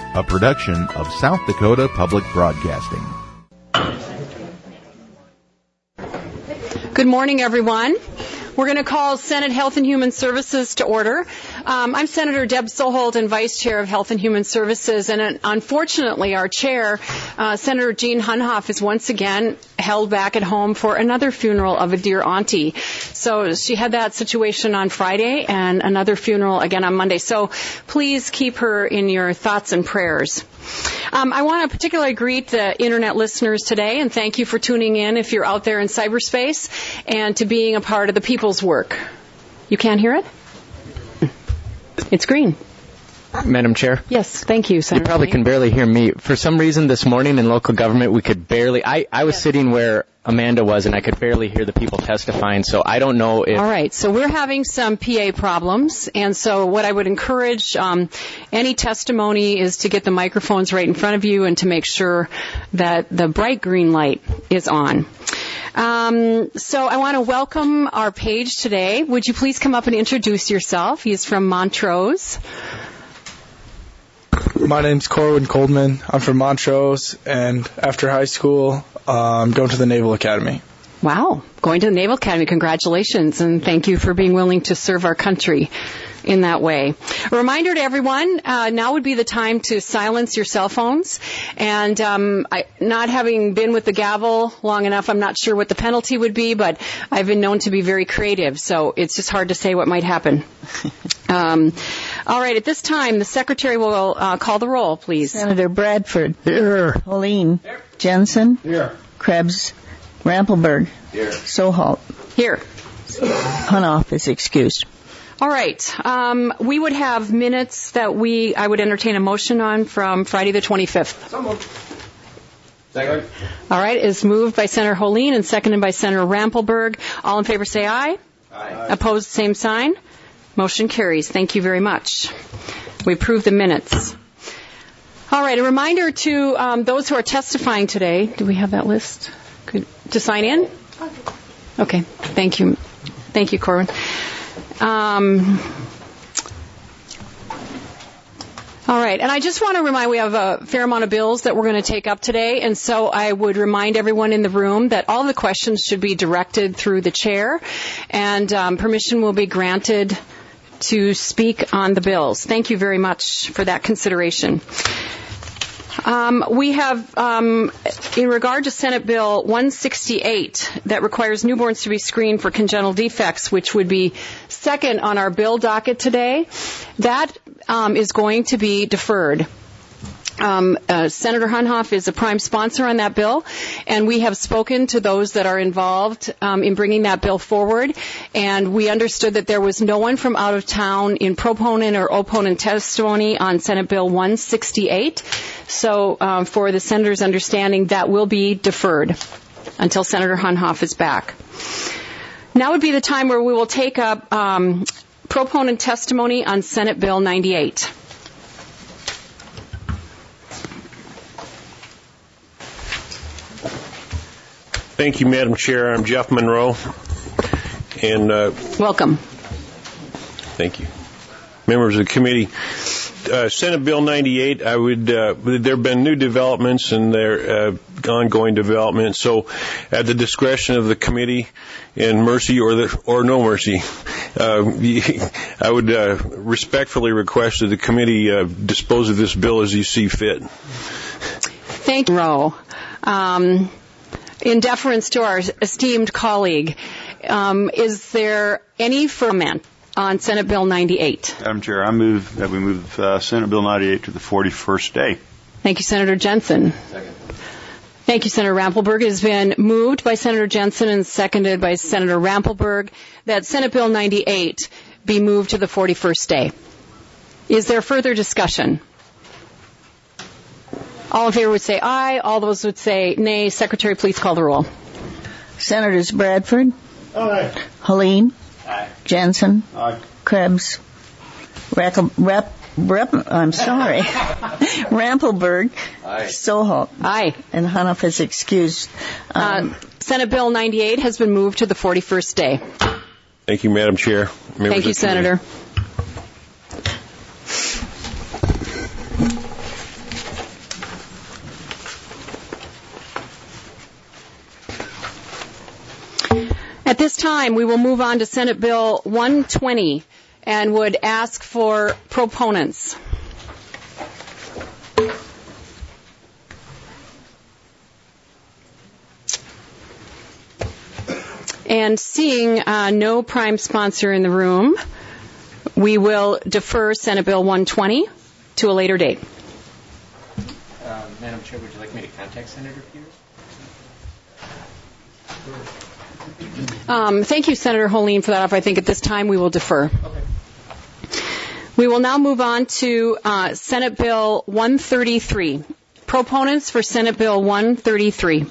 a production of South Dakota Public Broadcasting. Good morning, everyone. We're going to call Senate Health and Human Services to order. I'm Senator Deb Soholt and Vice Chair of Health and Human Services, and unfortunately our Chair, Senator Jean Hunhoff, is once again held back at home for another funeral of a dear auntie. So she had that situation on Friday and another funeral again on Monday. So please keep her in your thoughts and prayers. I want to particularly greet the Internet listeners today and thank you for tuning in if you're out there in cyberspace and to being a part of the people's work. You can't hear it? It's green. Madam Chair? Yes, thank you, Senator. You probably can barely hear me. For some reason this morning in local government we could barely... I was sitting where Amanda was and I could barely hear the people testifying, so I don't know if... All right, so we're having some PA problems, and so what I would encourage any testimony is to get the microphones right in front of you and to make sure that the bright green light is on. So I want to welcome our page today. Would you please come up and introduce yourself? He's from Montrose. My name's Corwin Coldman. I'm from Montrose, and after high school, I'm going to the Naval Academy. Wow, going to the Naval Academy. Congratulations, and thank you for being willing to serve our country in that way. A reminder to everyone, now would be the time to silence your cell phones. And not having been with the gavel long enough, I'm not sure what the penalty would be, but I've been known to be very creative, so it's just hard to say what might happen. All right, at this time, the Secretary will call the roll, please. Senator Bradford. Here. Helene. Here. Jensen. Here. Krebs. Rampelberg. Here. Soholt. Here. Hunhoff is excused. All right. We would have minutes that I would entertain a motion on from Friday the 25th. So moved. Second. All right. It's moved by Senator Holeen and seconded by Senator Rampelberg. All in favor say aye. Aye. Opposed, same sign. Motion carries. Thank you very much. We approve the minutes. All right. A reminder to those who are testifying today. Do we have that list? To sign in? Okay. Thank you. Thank you, Corwin. All right, and I just want to remind, we have a fair amount of bills that we're going to take up today, and so I would remind everyone in the room that all the questions should be directed through the chair, and permission will be granted to speak on the bills. Thank you very much for that consideration. We have, in regard to Senate Bill 168, that requires newborns to be screened for congenital defects, which would be second on our bill docket today, that is going to be deferred. Senator Hunhoff is a prime sponsor on that bill, and we have spoken to those that are involved in bringing that bill forward, and we understood that there was no one from out of town in proponent or opponent testimony on Senate Bill 168. So for the senator's understanding, that will be deferred until Senator Hunhoff is back. Now would be the time where we will take up proponent testimony on Senate Bill 98. Thank you, Madam Chair. I'm Jeff Monroe. And welcome. Thank you. Members of the committee. Senate Bill 98, there have been new developments and there ongoing development. So at the discretion of the committee, in mercy or no mercy, I would respectfully request that the committee dispose of this bill as you see fit. Thank you, Monroe. In deference to our esteemed colleague, is there any comment on Senate Bill 98? Madam Chair, I move that we move Senate Bill 98 to the 41st day. Thank you, Senator Jensen. Second. Thank you, Senator Rampelberg. It has been moved by Senator Jensen and seconded by Senator Rampelberg that Senate Bill 98 be moved to the 41st day. Is there further discussion? All in favor would say aye. All those would say nay. Secretary, please call the roll. Senators Bradford. Aye. Helene. Aye. Jensen. Aye. Krebs. Rampelberg. Aye. Soholt. Aye. And Hunhoff is excused. Senate Bill 98 has been moved to the 41st day. Thank you, Madam Chair. Thank you, Senator. this time, we will move on to Senate Bill 120 and would ask for proponents. And seeing no prime sponsor in the room, we will defer Senate Bill 120 to a later date. Madam Chair, would you like me to contact Senator Peters? Thank you, Senator Holeen, for that. I think at this time we will defer. Okay. We will now move on to Senate Bill 133. Proponents for Senate Bill 133.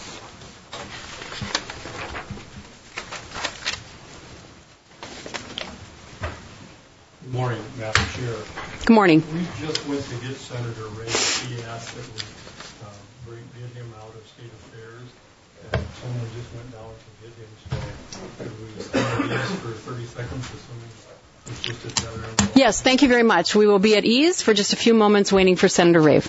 Good morning, Madam Chair. Good morning. We just went to get Senator Ray. He asked that we get him out of state affairs, and someone just went down to get him. So could we stand at ease for 30 seconds or something? It's just a veteran. Yes, thank you very much. We will be at ease for just a few moments waiting for Senator Rave.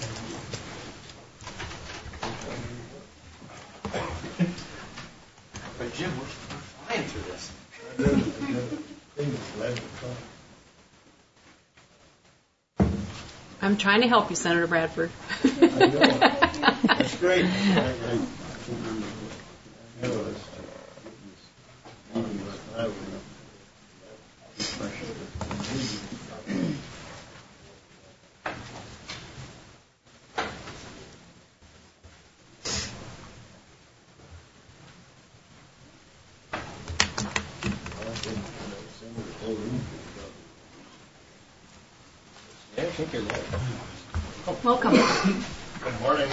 But Jim, we're flying through this. I'm trying to help you, Senator Bradford. That's great. Welcome. Good morning.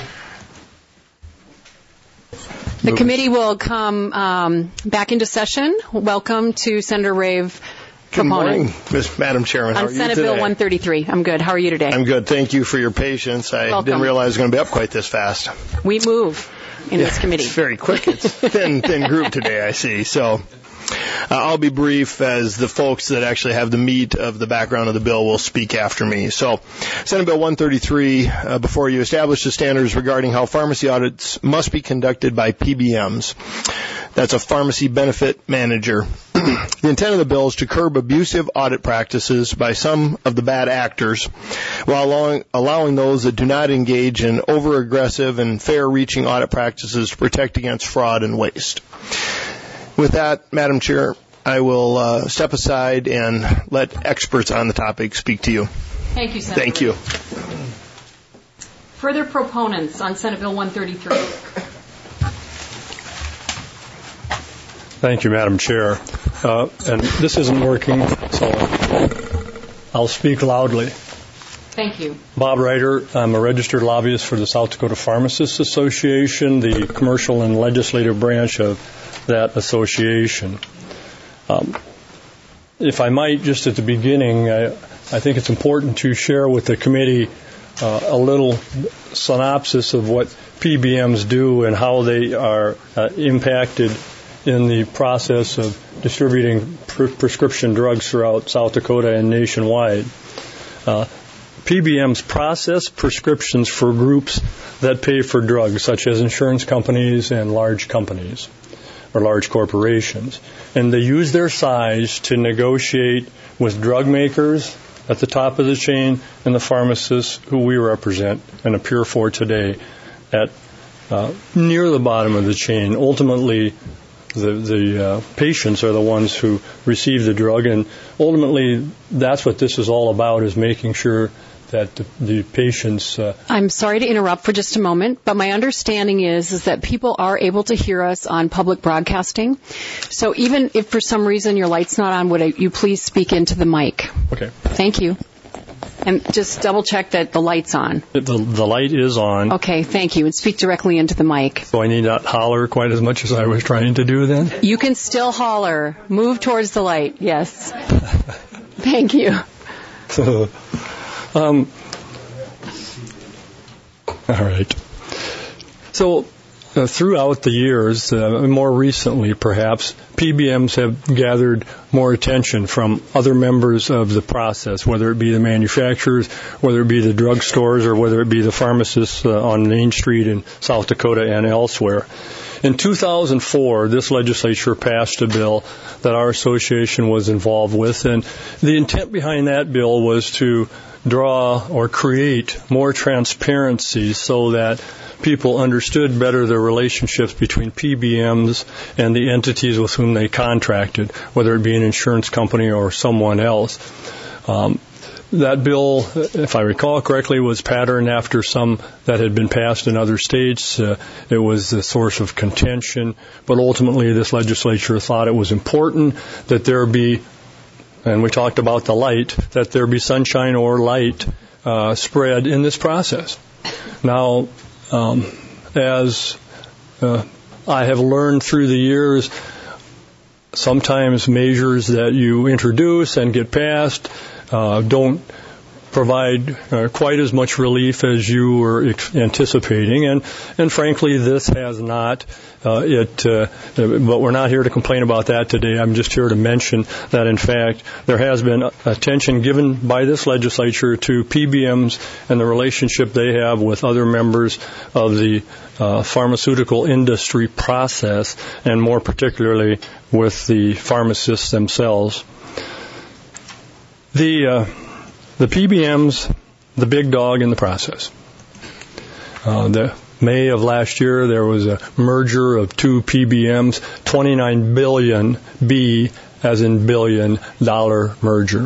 The committee will come back into session. Welcome to Senator Rave. Good morning, Madam Chairman. How On are you Senate today? Bill 133. I'm good. How are you today? I'm good. Thank you for your patience. I Welcome. didn't realize it was going to be up quite this fast. We move in this committee. It's very quick. It's thin group today, I see. So I'll be brief as the folks that actually have the meat of the background of the bill will speak after me. So Senate Bill 133 before you establishes standards regarding how pharmacy audits must be conducted by PBMs. That's a pharmacy benefit manager. The intent of the bill is to curb abusive audit practices by some of the bad actors while allowing those that do not engage in over-aggressive and fair-reaching audit practices to protect against fraud and waste. With that, Madam Chair, I will step aside and let experts on the topic speak to you. Thank you, Senator. Thank you. Further proponents on Senate Bill 133. Thank you, Madam Chair. And this isn't working, so I'll speak loudly. Thank you. Bob Ryder. I'm a registered lobbyist for the South Dakota Pharmacists Association, the commercial and legislative branch of that association. If I might, just at the beginning, I think it's important to share with the committee a little synopsis of what PBMs do and how they are impacted in the process of distributing prescription drugs throughout South Dakota and nationwide. PBMs process prescriptions for groups that pay for drugs, such as insurance companies and large companies or large corporations. And they use their size to negotiate with drug makers at the top of the chain and the pharmacists who we represent and appear for today at near the bottom of the chain. Ultimately, the patients are the ones who receive the drug, and ultimately that's what this is all about, is making sure that the patients... I'm sorry to interrupt for just a moment, but my understanding is that people are able to hear us on public broadcasting. So even if for some reason your light's not on, would you please speak into the mic? Okay. Thank you. And just double check that the light's on. The light is on. Okay, thank you. And speak directly into the mic. So I need not holler quite as much as I was trying to do then? You can still holler. Move towards the light. Yes. Thank you. All right. So throughout the years, more recently perhaps, PBMs have gathered more attention from other members of the process, whether it be the manufacturers, whether it be the drugstores, or whether it be the pharmacists on Main Street in South Dakota and elsewhere. In 2004, this legislature passed a bill that our association was involved with, and the intent behind that bill was to draw or create more transparency so that people understood better the relationships between PBMs and the entities with whom they contracted, whether it be an insurance company or someone else. That bill, if I recall correctly, was patterned after some that had been passed in other states. It was a source of contention, but ultimately this legislature thought it was important that there be, and we talked about the light, that there be sunshine or light spread in this process. Now, as I have learned through the years, sometimes measures that you introduce and get passed don't provide quite as much relief as you were anticipating, and frankly, this has not. But we're not here to complain about that today. I'm just here to mention that, in fact, there has been attention given by this legislature to PBMs and the relationship they have with other members of the pharmaceutical industry process, and more particularly with the pharmacists themselves. The PBM's the big dog in the process. The May of last year, there was a merger of two PBMs, $29 billion, B as in billion dollar merger.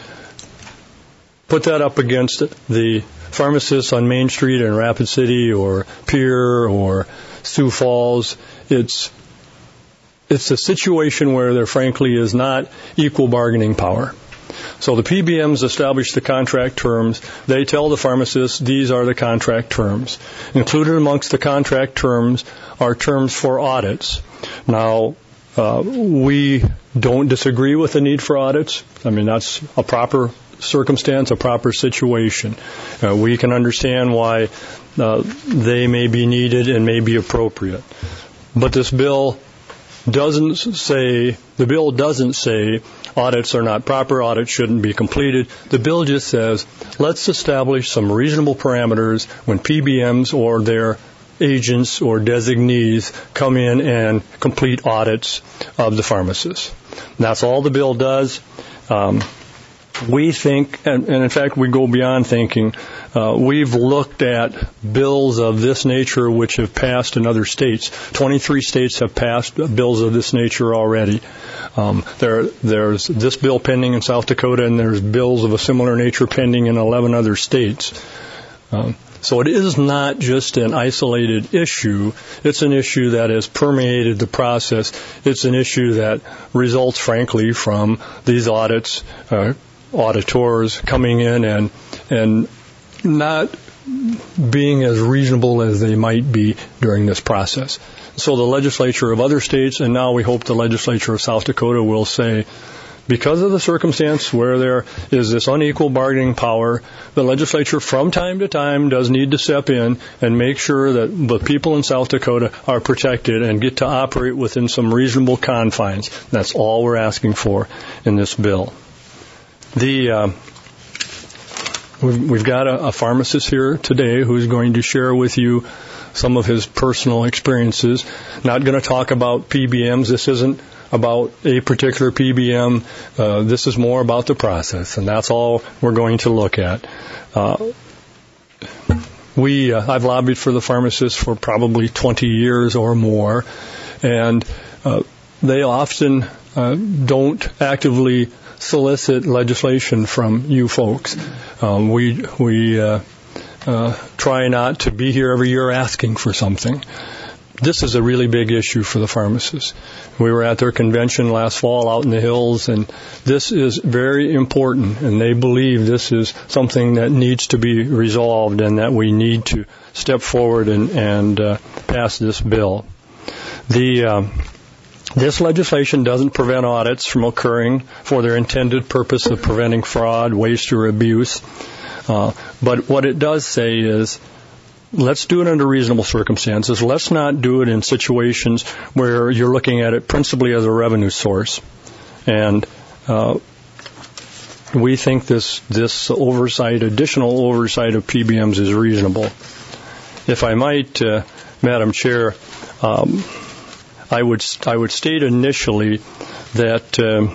Put that up against the pharmacists on Main Street in Rapid City or Pierre or Sioux Falls. It's a situation where there frankly is not equal bargaining power. So the PBMs establish the contract terms. They tell the pharmacists these are the contract terms. Included amongst the contract terms are terms for audits. Now, we don't disagree with the need for audits. I mean, that's a proper circumstance, a proper situation. We can understand why they may be needed and may be appropriate. But this bill doesn't say audits are not proper, audits shouldn't be completed. The bill just says, let's establish some reasonable parameters when PBMs or their agents or designees come in and complete audits of the pharmacists. That's all the bill does. We think, and in fact we go beyond thinking, we've looked at bills of this nature which have passed in other states. 23 states have passed bills of this nature already. There's this bill pending in South Dakota, and there's bills of a similar nature pending in 11 other states. So it is not just an isolated issue. It's an issue that has permeated the process. It's an issue that results, frankly, from these audits, auditors coming in and not being as reasonable as they might be during this process. So the legislature of other states, and now we hope the legislature of South Dakota, will say, because of the circumstance where there is this unequal bargaining power, the legislature from time to time does need to step in and make sure that the people in South Dakota are protected and get to operate within some reasonable confines. That's all we're asking for in this bill. We've got a pharmacist here today who's going to share with you some of his personal experiences. Not going to talk about PBMs. This isn't about a particular PBM. This is more about the process, and that's all we're going to look at. I've lobbied for the pharmacists for probably 20 years or more, and they often don't actively solicit legislation from you folks. We try not to be here every year asking for something. This is a really big issue for the pharmacists. We were at their convention last fall out in the hills, and this is very important, and they believe this is something that needs to be resolved and that we need to step forward and pass this bill. This legislation doesn't prevent audits from occurring for their intended purpose of preventing fraud, waste, or abuse. But what it does say is, let's do it under reasonable circumstances. Let's not do it in situations where you're looking at it principally as a revenue source. And we think this oversight, additional oversight of PBMs is reasonable. If I might Madam Chair, I would state initially that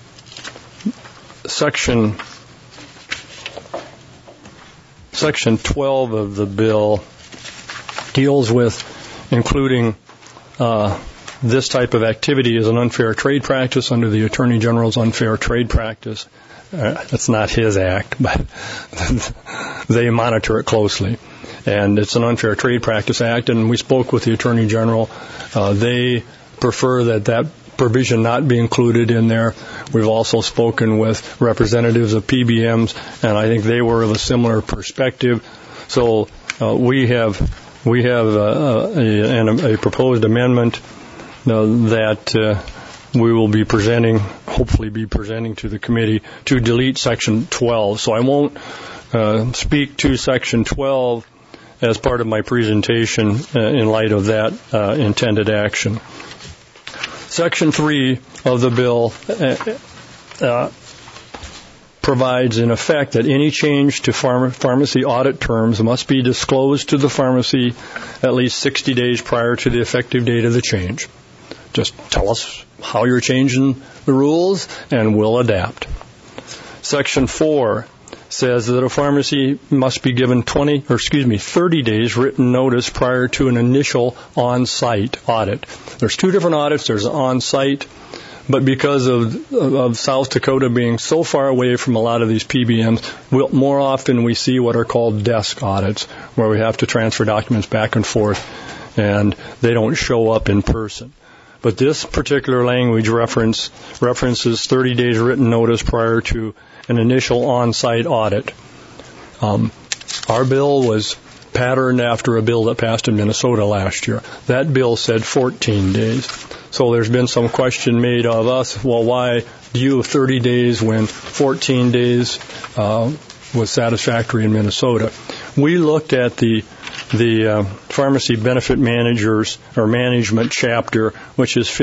Section 12 of the bill deals with including this type of activity as an unfair trade practice under the Attorney General's Unfair Trade Practice. That's not his act, but they monitor it closely. And it's an Unfair Trade Practice Act, and we spoke with the Attorney General. They prefer that provision not be included in there. We've also spoken with representatives of PBMs, and I think they were of a similar perspective. So we have a proposed amendment that we will be hopefully be presenting to the committee to delete Section 12. So I won't speak to Section 12 as part of my presentation in light of that intended action. Section 3 of the bill provides, in effect, that any change to pharmacy audit terms must be disclosed to the pharmacy at least 60 days prior to the effective date of the change. Just tell us how you're changing the rules, and we'll adapt. Section 4 says that a pharmacy must be given 30 days written notice prior to an initial on-site audit. There's two different audits. There's on-site, but because of South Dakota being so far away from a lot of these PBMs, more often we see what are called desk audits, where we have to transfer documents back and forth, and they don't show up in person. But this particular language references 30 days written notice prior to an initial on-site audit. Our bill was patterned after a bill that passed in Minnesota last year. That bill said 14 days. So there's been some question made of us, well, why do you have 30 days when 14 days was satisfactory in Minnesota? We looked at the Pharmacy Benefit Managers or Management Chapter, which is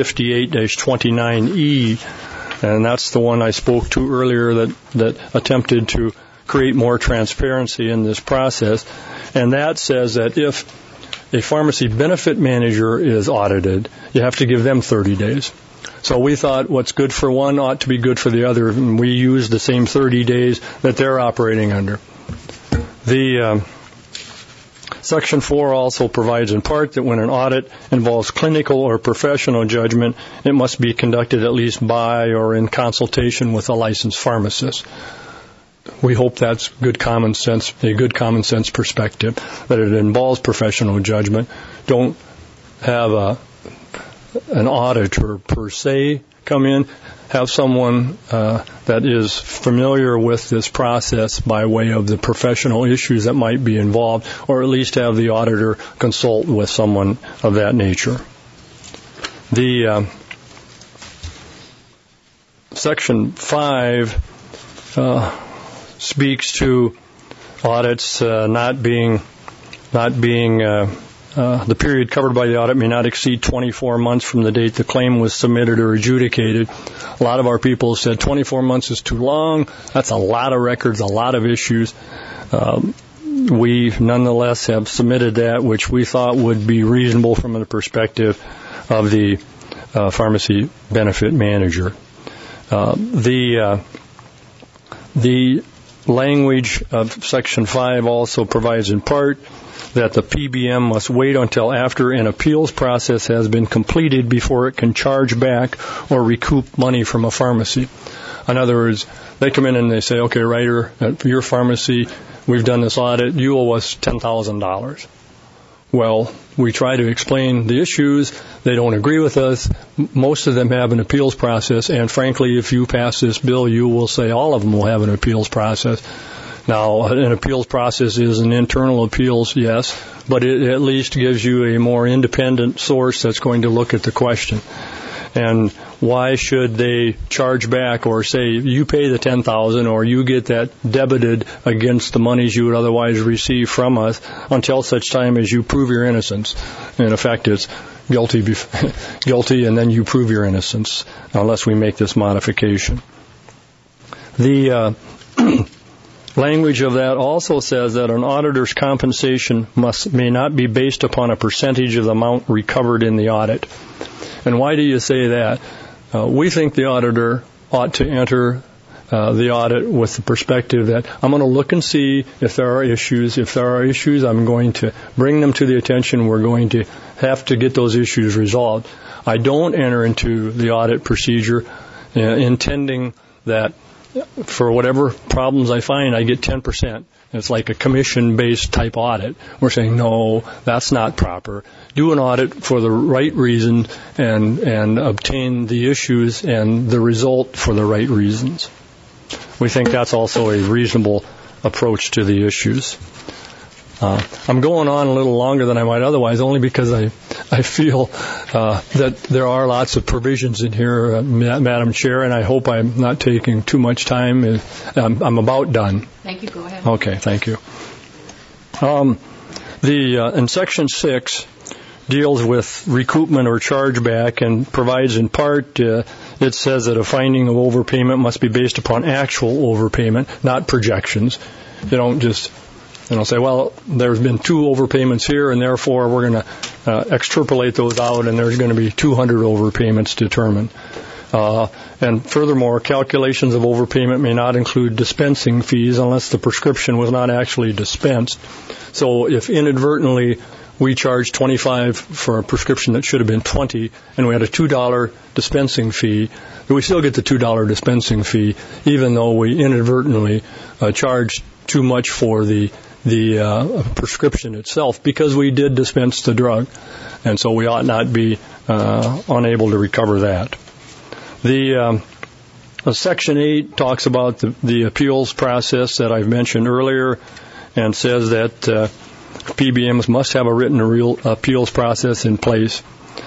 58-29E, and that's the one I spoke to earlier that attempted to create more transparency in this process. And that says that if a pharmacy benefit manager is audited, you have to give them 30 days. So we thought what's good for one ought to be good for the other, and we used the same 30 days that they're operating under. The Section 4 also provides in part that when an audit involves clinical or professional judgment, it must be conducted at least by or in consultation with a licensed pharmacist. We hope that's a good common sense perspective, that it involves professional judgment. Don't have an auditor per se come in. Have someone that is familiar with this process by way of the professional issues that might be involved, or at least have the auditor consult with someone of that nature. The Section 5 speaks to audits not being the period covered by the audit may not exceed 24 months from the date the claim was submitted or adjudicated. A lot of our people have said 24 months is too long. That's a lot of records, a lot of issues. We nonetheless have submitted that, which we thought would be reasonable from the perspective of the pharmacy benefit manager. The language of Section 5 also provides in part that the PBM must wait until after an appeals process has been completed before it can charge back or recoup money from a pharmacy. In other words, they come in and they say, okay, Ryder, at your pharmacy, we've done this audit, you owe us $10,000. Well, we try to explain the issues. They don't agree with us. Most of them have an appeals process, and frankly, if you pass this bill, you will say all of them will have an appeals process. Now, an appeals process is an internal appeals, yes, but it at least gives you a more independent source that's going to look at the question. And why should they charge back or say, you pay the $10,000 or you get that debited against the monies you would otherwise receive from us until such time as you prove your innocence? In effect, it's guilty, and then you prove your innocence unless we make this modification. language of that also says that an auditor's compensation may not be based upon a percentage of the amount recovered in the audit. And why do you say that? We think the auditor ought to enter the audit with the perspective that I'm going to look and see if there are issues. If there are issues, I'm going to bring them to the attention. We're going to have to get those issues resolved. I don't enter into the audit procedure intending that for whatever problems I find, I get 10%. It's like a commission-based type audit. We're saying, no, that's not proper. Do an audit for the right reason and obtain the issues and the result for the right reasons. We think that's also a reasonable approach to the issues. I'm going on a little longer than I might otherwise, only because I feel that there are lots of provisions in here, Madam Chair, and I hope I'm not taking too much time. I'm about done. Thank you. Go ahead. Okay, thank you. In Section 6 deals with recoupment or chargeback and provides in part, it says that a finding of overpayment must be based upon actual overpayment, not projections. You don't just say, well, there's been 2 overpayments here, and therefore we're going to extrapolate those out, and there's going to be 200 overpayments determined. And furthermore, calculations of overpayment may not include dispensing fees unless the prescription was not actually dispensed. So if inadvertently we charged $25 for a prescription that should have been $20, and we had a $2 dispensing fee, we still get the $2 dispensing fee, even though we inadvertently charged too much for the prescription itself, because we did dispense the drug, and so we ought not be unable to recover that. The Section 8 talks about the appeals process that I've mentioned earlier, and says that PBMs must have a written appeals process in place.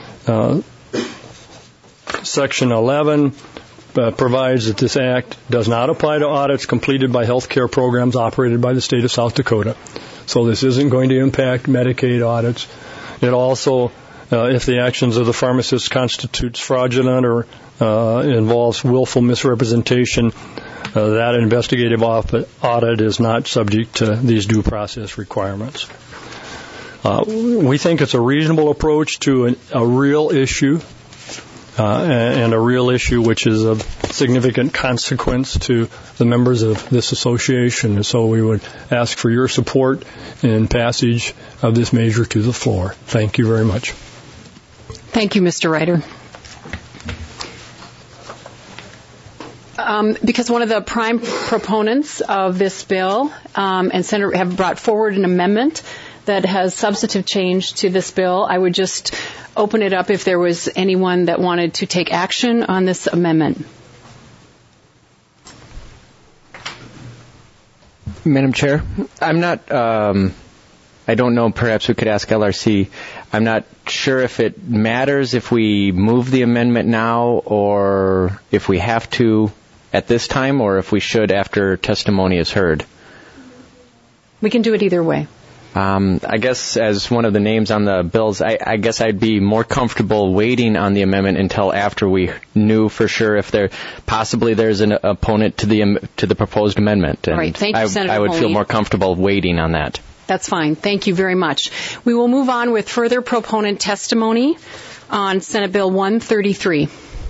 Section 11 provides that this act does not apply to audits completed by health care programs operated by the state of South Dakota. So this isn't going to impact Medicaid audits. It also, if the actions of the pharmacist constitutes fraudulent or involves willful misrepresentation, that investigative audit is not subject to these due process requirements. We think it's a reasonable approach to a real issue, and a real issue which is of significant consequence to the members of this association. And so we would ask for your support in passage of this measure to the floor. Thank you very much. Thank you, Mr. Ryder. Because one of the prime proponents of this bill and Senator have brought forward an amendment that has substantive change to this bill, I would just open it up if there was anyone that wanted to take action on this amendment. Madam Chair, I'm not, I don't know, perhaps we could ask LRC. I'm not sure if it matters if we move the amendment now or if we have to at this time or if we should after testimony is heard. We can do it either way. I guess as one of the names on the bills, I guess I'd be more comfortable waiting on the amendment until after we knew for sure if there's an opponent to the proposed amendment. And all right, thank you, Senator I would Holney. feel more comfortable waiting on that. That's fine. Thank you very much. We will move on with further proponent testimony on Senate Bill 133.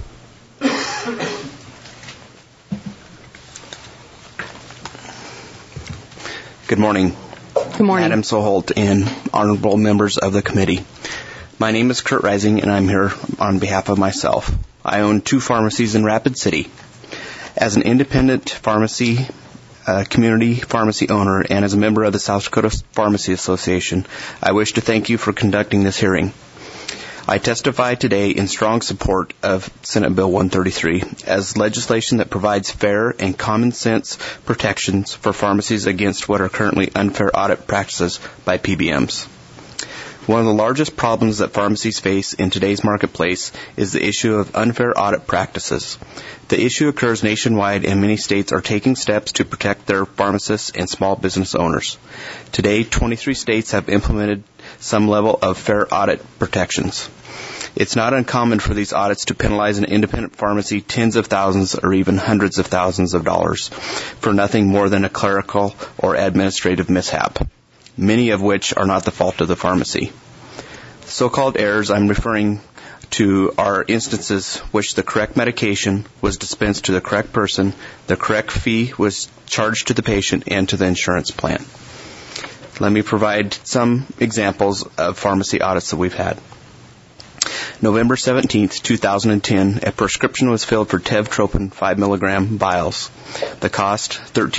Good morning. Good morning. Madam Soholt and honorable members of the committee. My name is Kurt Rising, and I'm here on behalf of myself. I own 2 pharmacies in Rapid City. As an independent pharmacy, community pharmacy owner, and as a member of the South Dakota Pharmacy Association, I wish to thank you for conducting this hearing. I testify today in strong support of Senate Bill 133 as legislation that provides fair and common sense protections for pharmacies against what are currently unfair audit practices by PBMs. One of the largest problems that pharmacies face in today's marketplace is the issue of unfair audit practices. The issue occurs nationwide, and many states are taking steps to protect their pharmacists and small business owners. Today, 23 states have implemented some level of fair audit protections. It's not uncommon for these audits to penalize an independent pharmacy tens of thousands or even hundreds of thousands of dollars for nothing more than a clerical or administrative mishap, many of which are not the fault of the pharmacy. So-called errors I'm referring to are instances which the correct medication was dispensed to the correct person, the correct fee was charged to the patient and to the insurance plan. Let me provide some examples of pharmacy audits that we've had. November 17, 2010, a prescription was filled for Tevtropin 5 milligram vials. The cost,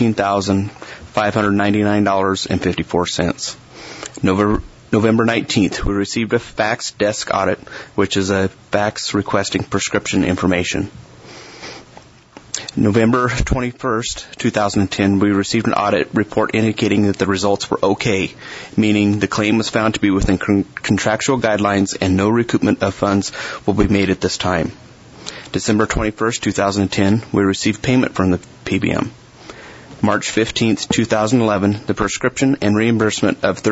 $13,599.54. November 19th, we received a fax desk audit, which is a fax requesting prescription information. November 21st, 2010, we received an audit report indicating that the results were okay, meaning the claim was found to be within contractual guidelines and no recoupment of funds will be made at this time. December 21st, 2010, we received payment from the PBM. March 15th, 2011, the prescription and reimbursement of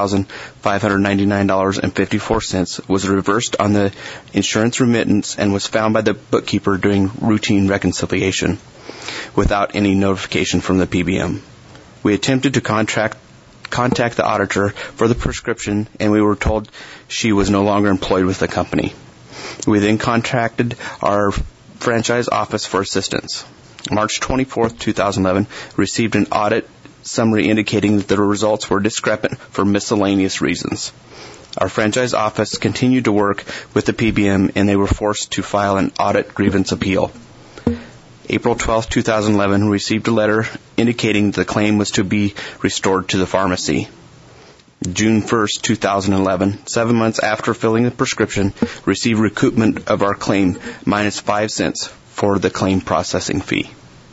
$13,599.54 was reversed on the insurance remittance and was found by the bookkeeper during routine reconciliation without any notification from the PBM. We attempted to contact the auditor for the prescription, and we were told she was no longer employed with the company. We then contacted our franchise office for assistance. March 24, 2011, received an audit summary indicating that the results were discrepant for miscellaneous reasons. Our franchise office continued to work with the PBM, and they were forced to file an audit grievance appeal. April 12, 2011, we received a letter indicating the claim was to be restored to the pharmacy. June 1, 2011, 7 months after filling the prescription, received recoupment of our claim minus 5 cents for the claim processing fee.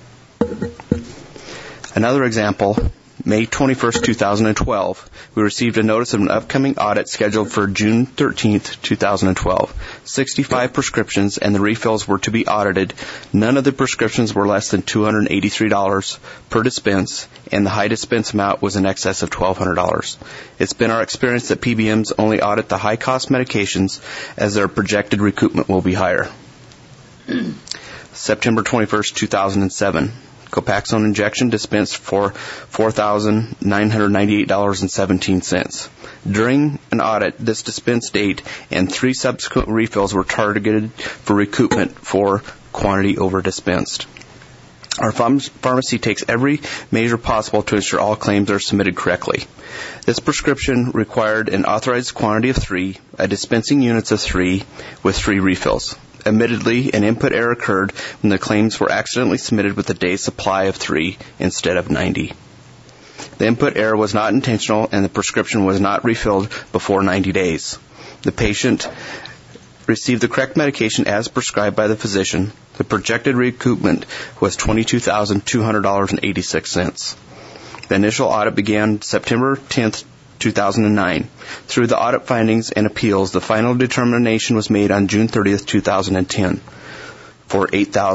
Another example, May 21, 2012, we received a notice of an upcoming audit scheduled for June 13, 2012. 65 prescriptions and the refills were to be audited. None of the prescriptions were less than $283 per dispense, and the high dispense amount was in excess of $1,200. It's been our experience that PBMs only audit the high-cost medications as their projected recoupment will be higher. September 21, 2007. Copaxone injection dispensed for $4,998.17. During an audit, this dispense date and 3 subsequent refills were targeted for recoupment for quantity over dispensed. Our pharmacy takes every measure possible to ensure all claims are submitted correctly. This prescription required an authorized quantity of 3, a dispensing units of 3, with 3 refills. Admittedly, an input error occurred when the claims were accidentally submitted with a day's supply of 3 instead of 90. The input error was not intentional, and the prescription was not refilled before 90 days. The patient received the correct medication as prescribed by the physician. The projected recoupment was $22,200.86. The initial audit began September 10, 2009. Through the audit findings and appeals, the final determination was made on June 30, 2010 for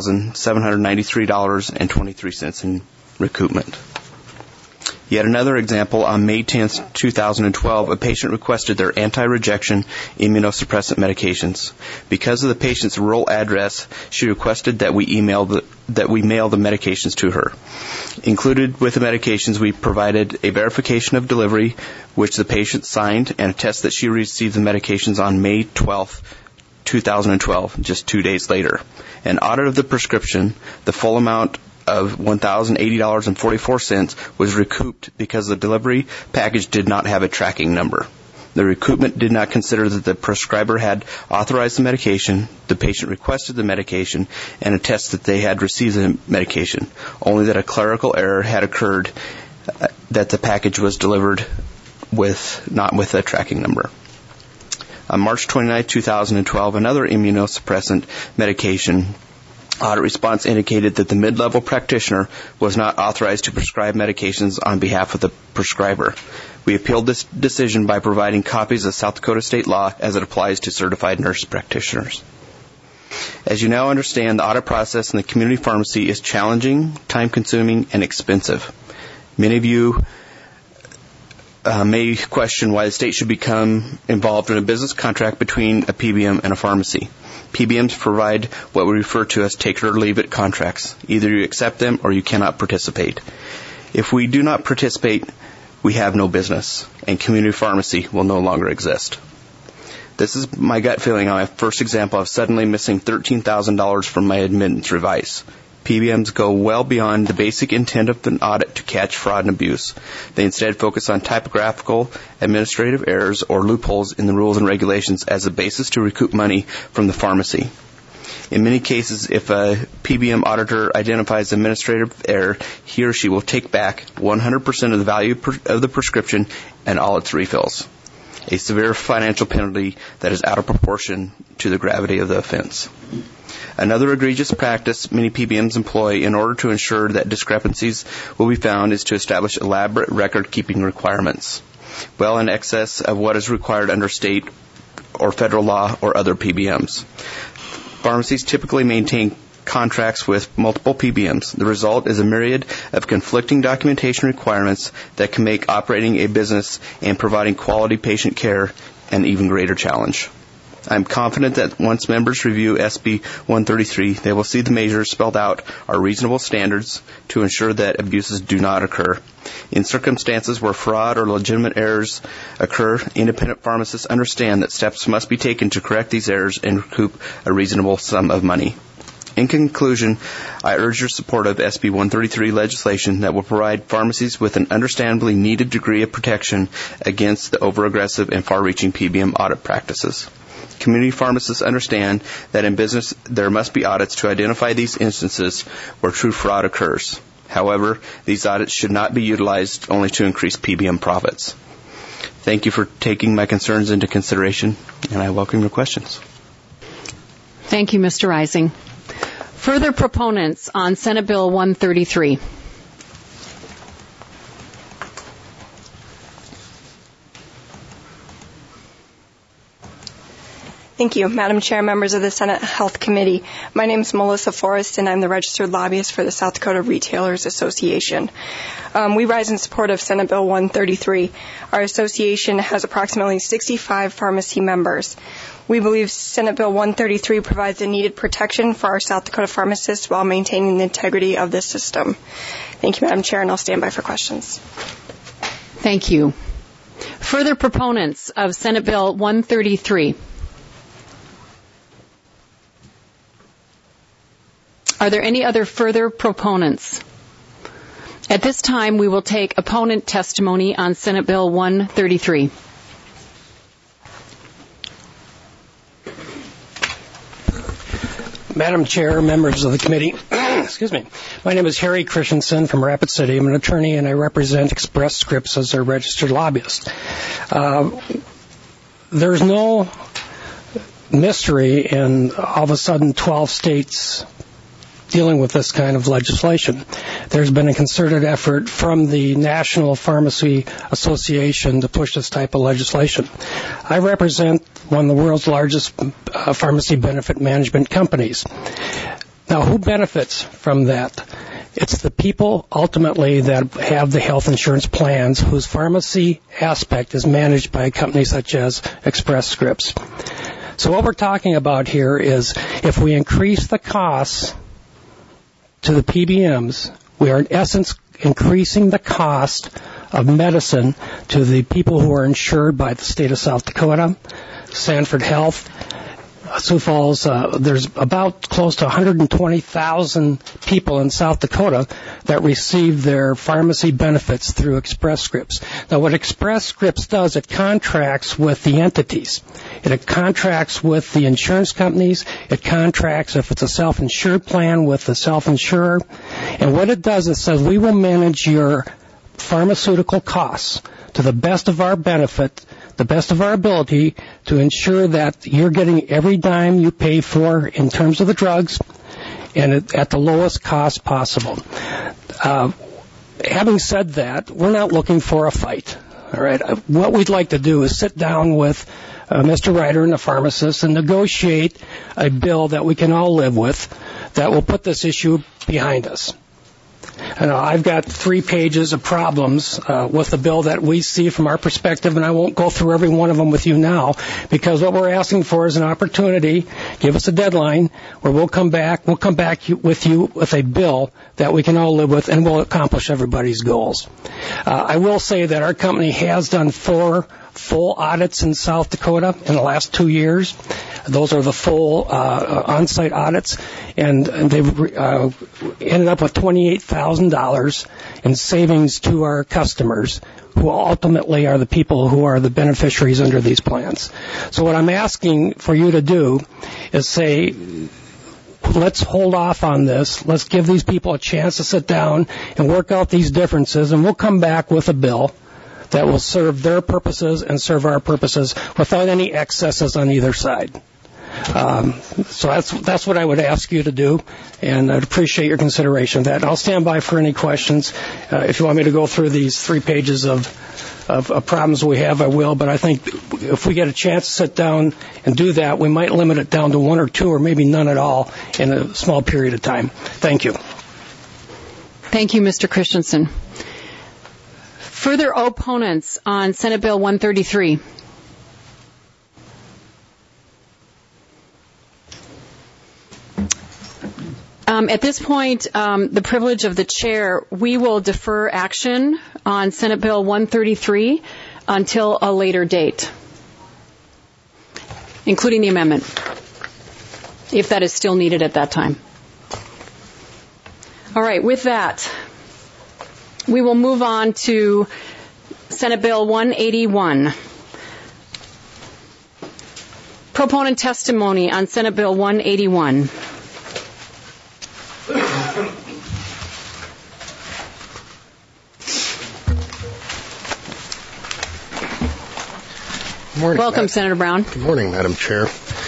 $8,793.23 in recoupment. Yet another example, on May 10, 2012, a patient requested their anti-rejection immunosuppressant medications. Because of the patient's rural address, she requested that we mail the medications to her. Included with the medications, we provided a verification of delivery, which the patient signed, and a test that she received the medications on May 12, 2012, just 2 days later. An audit of the prescription, the full amount of $1,080.44 was recouped because the delivery package did not have a tracking number. The recoupment did not consider that the prescriber had authorized the medication, the patient requested the medication, and attest that they had received the medication, only that a clerical error had occurred, that the package was delivered not with a tracking number. On March 29, 2012, another immunosuppressant medication audit response indicated that the mid-level practitioner was not authorized to prescribe medications on behalf of the prescriber. We appealed this decision by providing copies of South Dakota state law as it applies to certified nurse practitioners. As you now understand, the audit process in the community pharmacy is challenging, time-consuming, and expensive. Many of you may question why the state should become involved in a business contract between a PBM and a pharmacy. PBMs provide what we refer to as take it or leave it contracts. Either you accept them or you cannot participate. If we do not participate, we have no business, and community pharmacy will no longer exist. This is my gut feeling on my first example of suddenly missing $13,000 from my admittance revise. PBMs go well beyond the basic intent of an audit to catch fraud and abuse. They instead focus on typographical, administrative errors, or loopholes in the rules and regulations as a basis to recoup money from the pharmacy. In many cases, if a PBM auditor identifies administrative error, he or she will take back 100% of the value of the prescription and all its refills. A severe financial penalty that is out of proportion to the gravity of the offense. Another egregious practice many PBMs employ in order to ensure that discrepancies will be found is to establish elaborate record-keeping requirements, well in excess of what is required under state or federal law or other PBMs. Pharmacies typically maintain contracts with multiple PBMs. The result is a myriad of conflicting documentation requirements that can make operating a business and providing quality patient care an even greater challenge. I'm confident that once members review SB 133, they will see the measures spelled out are reasonable standards to ensure that abuses do not occur. In circumstances where fraud or legitimate errors occur, independent pharmacists understand that steps must be taken to correct these errors and recoup a reasonable sum of money. In conclusion, I urge your support of SB 133 legislation that will provide pharmacies with an understandably needed degree of protection against the overaggressive and far-reaching PBM audit practices. Community pharmacists understand that in business there must be audits to identify these instances where true fraud occurs. However, these audits should not be utilized only to increase PBM profits. Thank you for taking my concerns into consideration, and I welcome your questions. Thank you, Mr. Rising. Further proponents on Senate Bill 133. Thank you, Madam Chair, members of the Senate Health Committee. My name is Melissa Forrest, and I'm the registered lobbyist for the South Dakota Retailers Association. We rise in support of Senate Bill 133. Our association has approximately 65 pharmacy members. We believe Senate Bill 133 provides the needed protection for our South Dakota pharmacists while maintaining the integrity of the system. Thank you, Madam Chair, and I'll stand by for questions. Thank you. Further proponents of Senate Bill 133. Are there any other further proponents? At this time, we will take opponent testimony on Senate Bill 133. Madam Chair, members of the committee, excuse me. My name is Harry Christensen from Rapid City. I'm an attorney and I represent Express Scripts as their registered lobbyist. There's no mystery in all of a sudden 12 states dealing with this kind of legislation. There's been a concerted effort from the National Pharmacy Association to push this type of legislation. I represent one of the world's largest pharmacy benefit management companies. Now, who benefits from that? It's the people, ultimately, that have the health insurance plans whose pharmacy aspect is managed by companies such as Express Scripts. So what we're talking about here is if we increase the costs to the PBMs, we are in essence increasing the cost of medicine to the people who are insured by the state of South Dakota, Sanford Health, Sioux Falls. There's about close to 120,000 people in South Dakota that receive their pharmacy benefits through Express Scripts. Now, what Express Scripts does, it contracts with the entities. It contracts with the insurance companies. It contracts, if it's a self-insured plan, with the self-insurer. And what it does, it says, we will manage your pharmaceutical costs to the best of our benefit, the best of our ability, to ensure that you're getting every dime you pay for in terms of the drugs and at the lowest cost possible. Having said that, we're not looking for a fight. All right. What we'd like to do is sit down with Mr. Ryder and the pharmacists and negotiate a bill that we can all live with that will put this issue behind us. I've got 3 pages of problems with the bill that we see from our perspective, and I won't go through every one of them with you now, because what we're asking for is an opportunity, give us a deadline, where we'll come back with you with a bill that we can all live with and will accomplish everybody's goals. I will say that our company has done 4 full audits in South Dakota in the last 2 years. Those are the full on-site audits, and they've ended up with $28,000 in savings to our customers, who ultimately are the people who are the beneficiaries under these plans. So what I'm asking for you to do is say, let's hold off on this. Let's give these people a chance to sit down and work out these differences, and we'll come back with a bill that will serve their purposes and serve our purposes without any excesses on either side. So that's what I would ask you to do, and I'd appreciate your consideration of that. I'll stand by for any questions. If you want me to go through these 3 pages of problems we have, I will, but I think if we get a chance to sit down and do that, we might limit it down to 1 or 2 or maybe none at all in a small period of time. Thank you. Thank you, Mr. Christensen. Further opponents on Senate Bill 133? At this point, the privilege of the chair, we will defer action on Senate Bill 133 until a later date, including the amendment, if that is still needed at that time. All right, with that, we will move on to Senate Bill 181. Proponent testimony on Senate Bill 181. Good morning, welcome, Senator Brown. Good morning, Madam Chair.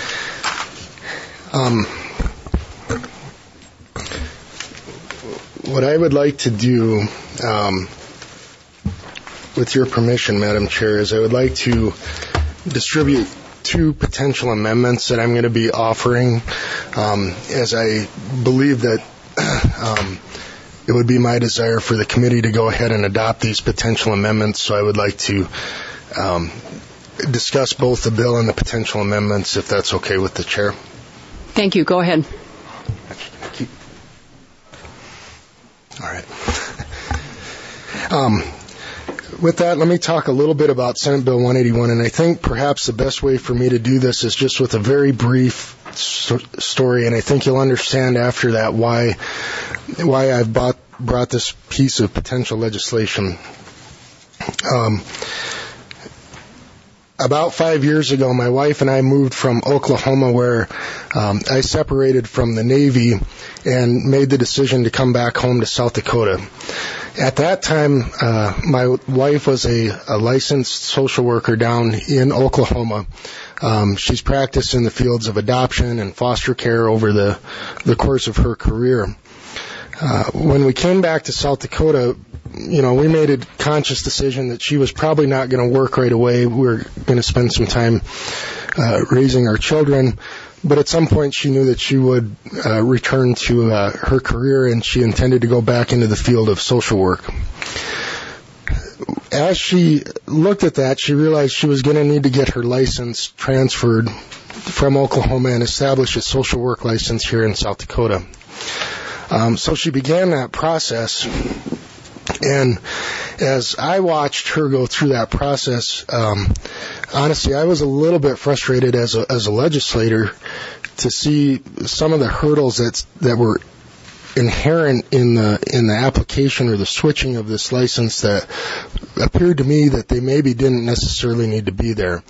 What I would like to do, with your permission, Madam Chair, is I would like to distribute 2 potential amendments that I'm going to be offering, as I believe that it would be my desire for the committee to go ahead and adopt these potential amendments. So I would like to discuss both the bill and the potential amendments, if that's okay with the chair. Thank you. Go ahead. All right. With that, let me talk a little bit about Senate Bill 181, and I think perhaps the best way for me to do this is just with a very brief story, and I think you'll understand after that why I've brought this piece of potential legislation. About 5 years ago, my wife and I moved from Oklahoma, where I separated from the Navy and made the decision to come back home to South Dakota. At that time, my wife was a licensed social worker down in Oklahoma. She's practiced in the fields of adoption and foster care over the course of her career. When we came back to South Dakota, we made a conscious decision that she was probably not going to work right away. We were going to spend some time raising our children. But at some point, she knew that she would return to her career, and she intended to go back into the field of social work. As she looked at that, she realized she was going to need to get her license transferred from Oklahoma and establish a social work license here in South Dakota. So she began that process. And as I watched her go through that process, honestly, I was a little bit frustrated as a legislator to see some of the hurdles that were inherent in the application or the switching of this license that appeared to me that they maybe didn't necessarily need to be there.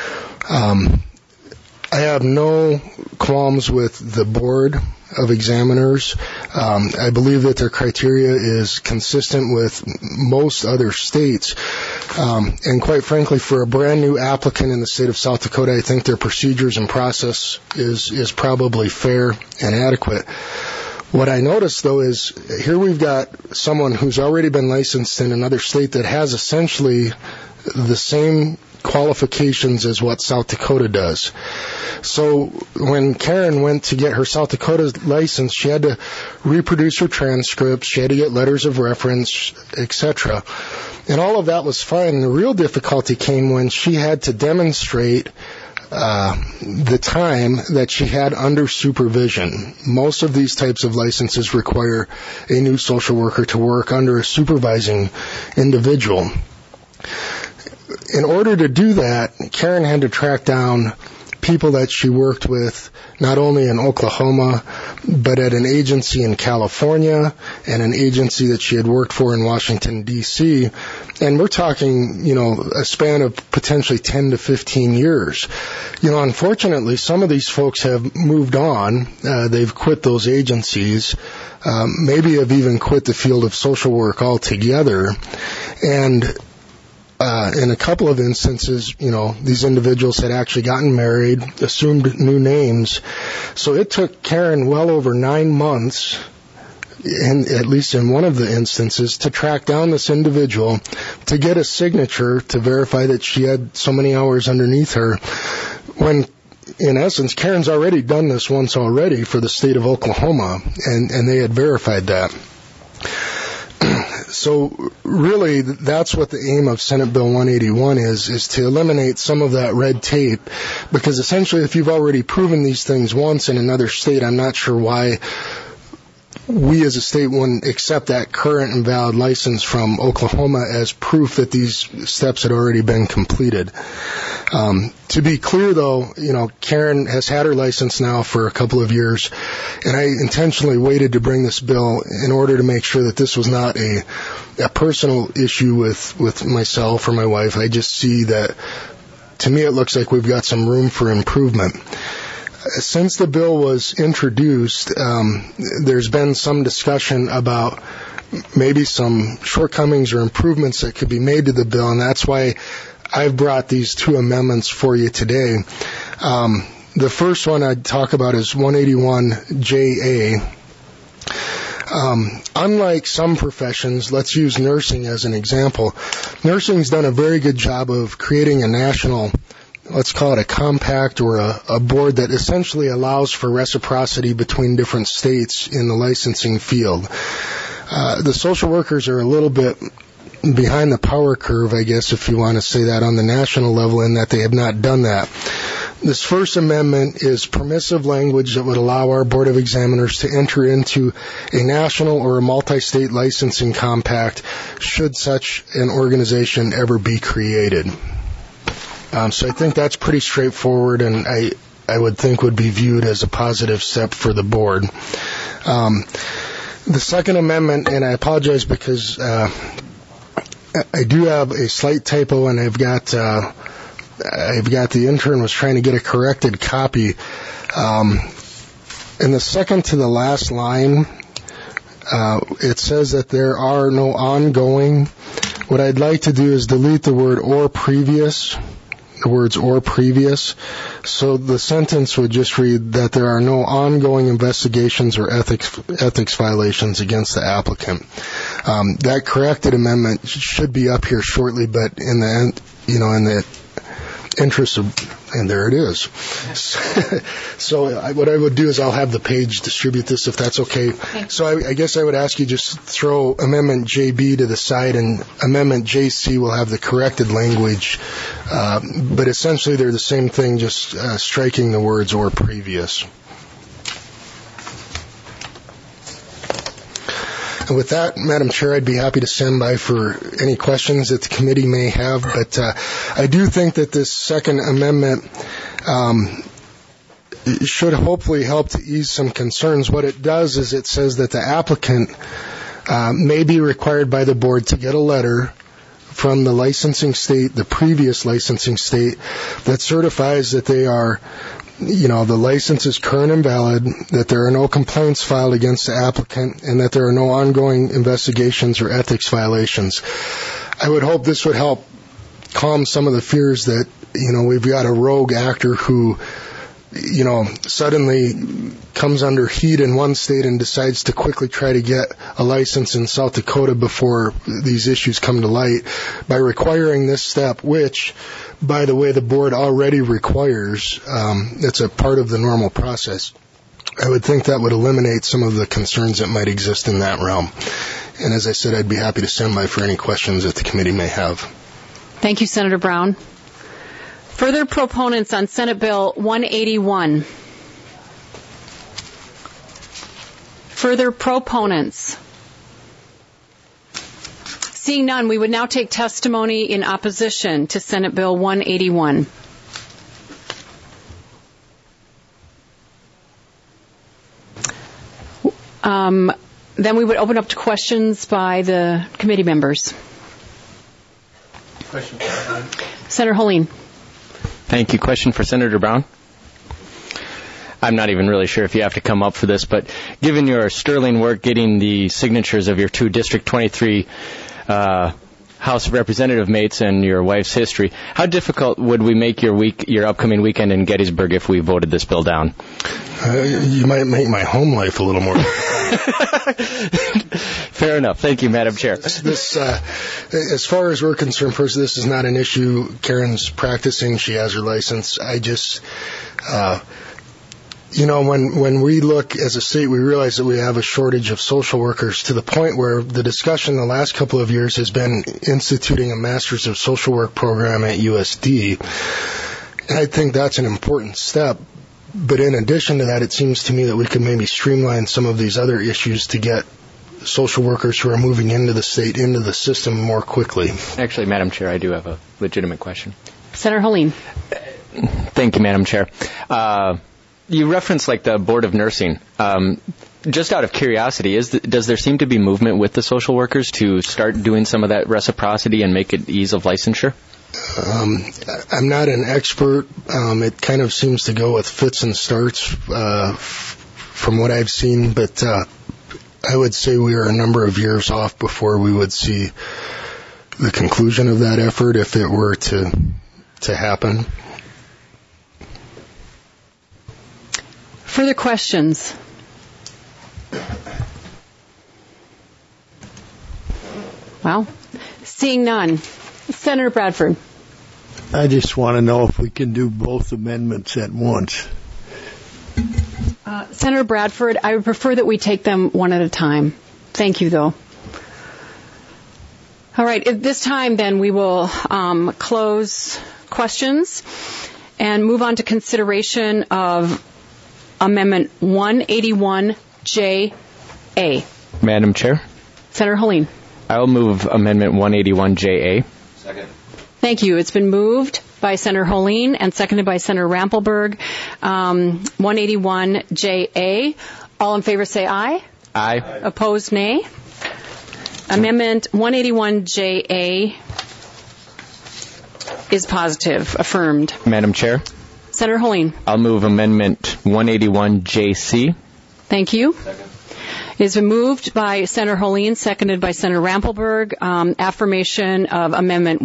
I have no qualms with the board of examiners. I believe that their criteria is consistent with most other states. And quite frankly, for a brand new applicant in the state of South Dakota, I think their procedures and process is probably fair and adequate. What I noticed, though, is here we've got someone who's already been licensed in another state that has essentially the same qualifications as what South Dakota does. So when Karen went to get her South Dakota license, she had to reproduce her transcripts, she had to get letters of reference, etc. And all of that was fine. The real difficulty came when she had to demonstrate the time that she had under supervision. Most of these types of licenses require a new social worker to work under a supervising individual. In order to do that, Karen had to track down people that she worked with, not only in Oklahoma, but at an agency in California and an agency that she had worked for in Washington, D.C. And we're talking, a span of potentially 10 to 15 years. Unfortunately, some of these folks have moved on. They've quit those agencies, maybe have even quit the field of social work altogether. And in a couple of instances, these individuals had actually gotten married, assumed new names. So it took Karen well over 9 months, at least in one of the instances, to track down this individual, to get a signature to verify that she had so many hours underneath her, when in essence, Karen's already done this once already for the state of Oklahoma, and they had verified that. So really, that's what the aim of Senate Bill 181 is to eliminate some of that red tape, because essentially if you've already proven these things once in another state, I'm not sure why we as a state wouldn't accept that current and valid license from Oklahoma as proof that these steps had already been completed. To be clear, though, Karen has had her license now for a couple of years, and I intentionally waited to bring this bill in order to make sure that this was not a personal issue with myself or my wife. I just see that, to me, it looks like we've got some room for improvement. Since the bill was introduced, there's been some discussion about maybe some shortcomings or improvements that could be made to the bill, and that's why I've brought these two amendments for you today. The first one I'd talk about is 181JA. Unlike some professions, let's use nursing as an example. Nursing's done a very good job of creating a national, let's call it a compact or a board that essentially allows for reciprocity between different states in the licensing field. The social workers are a little bit behind the power curve, I guess, if you want to say that, on the national level, in that they have not done that. This first amendment is permissive language that would allow our Board of Examiners to enter into a national or a multi-state licensing compact should such an organization ever be created. So I think that's pretty straightforward, and I would think would be viewed as a positive step for the board. The second amendment, and I apologize because I do have a slight typo, and I've got the intern was trying to get a corrected copy. In the second to the last line, it says that there are no ongoing. What I'd like to do is delete the word or previous. The words or previous. So the sentence would just read that there are no ongoing investigations or ethics violations against the applicant. That corrected amendment should be up here shortly, but in the interest of, and there it is. So what I would do is I'll have the page distribute this, if that's okay. So I guess I would ask you just throw Amendment JB to the side, and Amendment JC will have the corrected language. But essentially they're the same thing, just striking the words or previous. And with that, Madam Chair, I'd be happy to stand by for any questions that the committee may have. But I do think that this second amendment should hopefully help to ease some concerns. What it does is it says that the applicant may be required by the board to get a letter from the licensing state, the previous licensing state, that certifies that they are, the license is current and valid, that there are no complaints filed against the applicant, and that there are no ongoing investigations or ethics violations. I would hope this would help calm some of the fears that, we've got a rogue actor who suddenly comes under heat in one state and decides to quickly try to get a license in South Dakota before these issues come to light, by requiring this step, which, by the way, the board already requires, it's a part of the normal process, I would think that would eliminate some of the concerns that might exist in that realm. And as I said, I'd be happy to stand by for any questions that the committee may have. Thank you, Senator Brown. Further proponents on Senate Bill 181. Further proponents. Seeing none, we would now take testimony in opposition to Senate Bill 181. Then we would open up to questions by the committee members. Question. Senator Holeen. Thank you. Question for Senator Brown. I'm not even really sure if you have to come up for this, but given your sterling work getting the signatures of your two District 23 House of Representative mates and your wife's history, how difficult would we make your upcoming weekend in Gettysburg if we voted this bill down? You might make my home life a little more. Fair enough. Thank you, Madam Chair. As far as we're concerned, first, this is not an issue. Karen's practicing. She has her license. I just, when we look as a state, we realize that we have a shortage of social workers, to the point where the discussion the last couple of years has been instituting a Masters of Social Work program at USD. And I think that's an important step. But in addition to that, it seems to me that we could maybe streamline some of these other issues to get social workers who are moving into the state, into the system more quickly. Actually, Madam Chair, I do have a legitimate question. Senator Holeen. Thank you, Madam Chair. You referenced the Board of Nursing. Just out of curiosity, does there seem to be movement with the social workers to start doing some of that reciprocity and make it ease of licensure? I'm not an expert. It kind of seems to go with fits and starts from what I've seen, but I would say we are a number of years off before we would see the conclusion of that effort, if it were to happen. Further questions? Well, seeing none. Senator Bradford. I just want to know if we can do both amendments at once. Senator Bradford, I would prefer that we take them one at a time. Thank you, though. All right. At this time, then, we will close questions and move on to consideration of Amendment 181JA. Madam Chair? Senator Holeen. I will move Amendment 181JA. Second. Thank you. It's been moved by Senator Holeen and seconded by Senator Rampelberg. 181JA. All in favor say aye. Aye. Opposed, nay. Amendment 181JA is positive. Affirmed. Madam Chair? Senator Holeen. I'll move Amendment 181JC. Thank you. Second. It has been moved by Senator Holeen, seconded by Senator Rampelberg. Affirmation of Amendment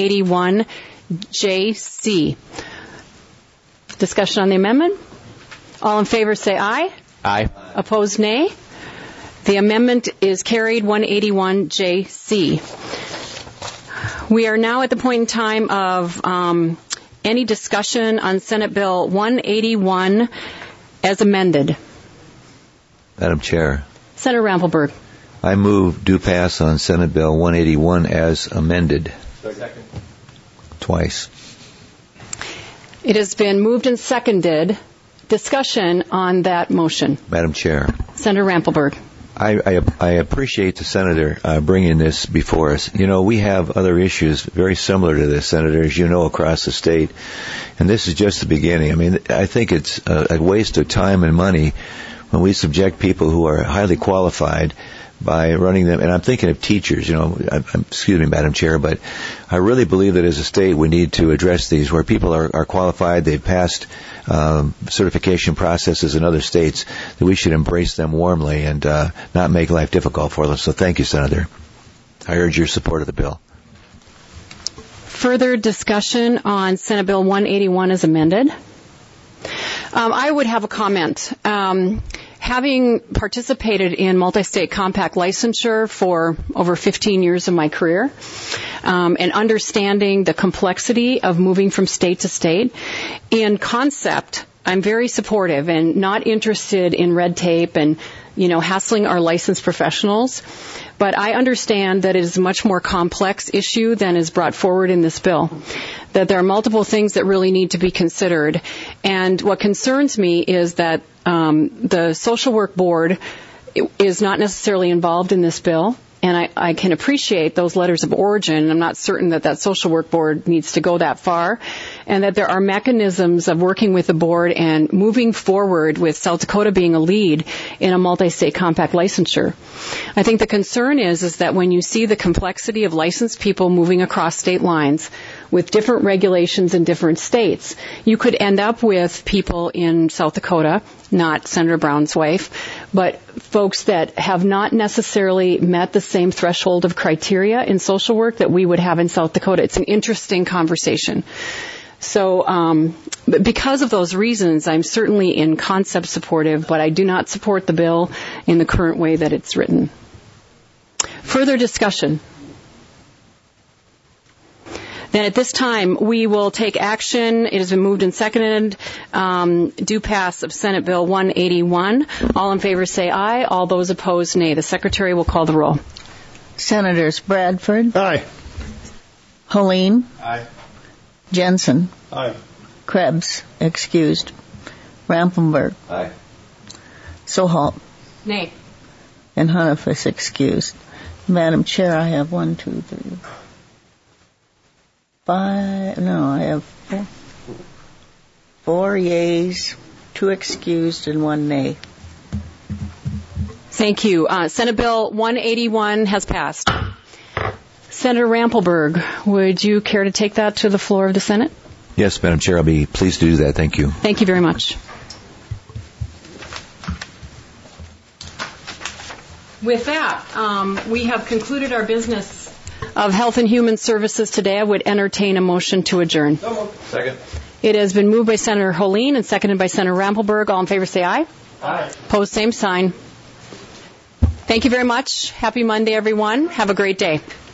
181JC. Discussion on the amendment? All in favor say aye. Aye. Opposed, nay. The amendment is carried, 181JC. We are now at the point in time of any discussion on Senate Bill 181 as amended. Madam Chair. Senator Rampelberg. I move do pass on Senate Bill 181 as amended. Second. Twice. It has been moved and seconded. Discussion on that motion. Madam Chair. Senator Rampelberg. I appreciate the Senator bringing this before us. We have other issues very similar to this, Senator, as you know, across the state. And this is just the beginning. I mean, I think it's a waste of time and money when we subject people who are highly qualified by running them. And I'm thinking of teachers, excuse me, Madam Chair, but I really believe that as a state we need to address these where people are qualified, they've passed certification processes in other states, that we should embrace them warmly and not make life difficult for them. So thank you, Senator. I urge your support of the bill. Further discussion on Senate Bill 181 as amended? I would have a comment. Having participated in multi-state compact licensure for over 15 years of my career, and understanding the complexity of moving from state to state, in concept, I'm very supportive and not interested in red tape and, hassling our licensed professionals. But I understand that it is a much more complex issue than is brought forward in this bill, that there are multiple things that really need to be considered. And what concerns me is that the Social Work Board is not necessarily involved in this bill. And I can appreciate those letters of origin. I'm not certain that Social Work Board needs to go that far, and that there are mechanisms of working with the board and moving forward with South Dakota being a lead in a multi-state compact licensure. I think the concern is that when you see the complexity of licensed people moving across state lines with different regulations in different states, you could end up with people in South Dakota, not Senator Brown's wife, but folks that have not necessarily met the same threshold of criteria in social work that we would have in South Dakota. It's an interesting conversation. So because of those reasons, I'm certainly in concept supportive, but I do not support the bill in the current way that it's written. Further discussion? Then at this time, we will take action. It has been moved and seconded. Do pass of Senate Bill 181. All in favor say aye. All those opposed, nay. The Secretary will call the roll. Senators Bradford. Aye. Helene. Aye. Jensen. Aye. Krebs, excused. Rampelberg. Aye. Sohalt. Nay. And Hunniff, excused. Madam Chair, I have 1, 2, 3, 5. No, I have 4 yeas, 2 excused, and 1 nay. Thank you. Senate Bill 181 has passed. Senator Rampelberg, would you care to take that to the floor of the Senate? Yes, Madam Chair, I'll be pleased to do that. Thank you. Thank you very much. With that, we have concluded our business of Health and Human Services today. I would entertain a motion to adjourn. Second. It has been moved by Senator Helene and seconded by Senator Rampelberg. All in favor say aye. Aye. Opposed, same sign. Thank you very much. Happy Monday, everyone. Have a great day.